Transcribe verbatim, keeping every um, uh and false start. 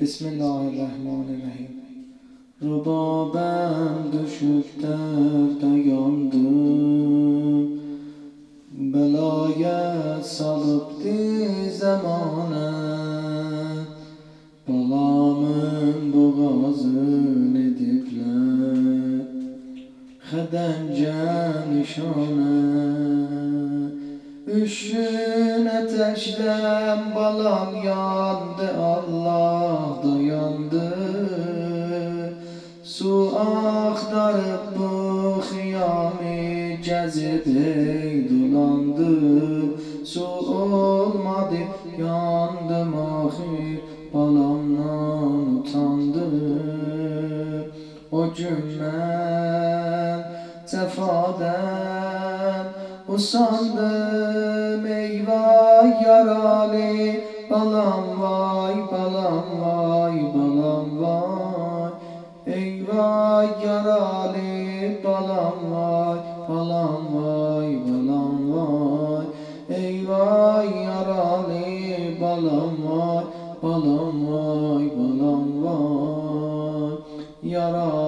Bismillahirrahmanirrahim. Rubabem düşüp derde yandı, belaya salıptı zamane. Balamın boğazını edipler, xedence nişane. Üşün ateşten balam yandı, Allah da yandı. Su aktarıp bu hıyami cezip dolandı. Su olmadı, yandım ahir, balamdan utandı. O cümle cefaden usandım, eyvah yaralı balam vay, balam vay, balam vay. Eyvah yaralı balam vay, balam vay, balam vay. Eyvah yaralı balam vay, balam vay, balam vay. Yaralı